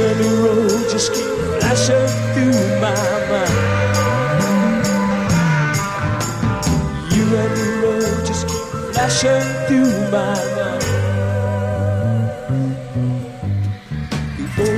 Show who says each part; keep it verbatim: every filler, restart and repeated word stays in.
Speaker 1: and the road just keep flashing through my mind. You and the road just keep flashing through my mind.